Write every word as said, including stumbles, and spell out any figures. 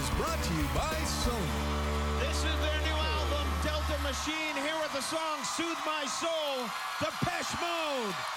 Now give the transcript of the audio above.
is brought to you by Sony. This is their new album, Delta Machine. Here with the song Soothe My Soul, Depeche Mode.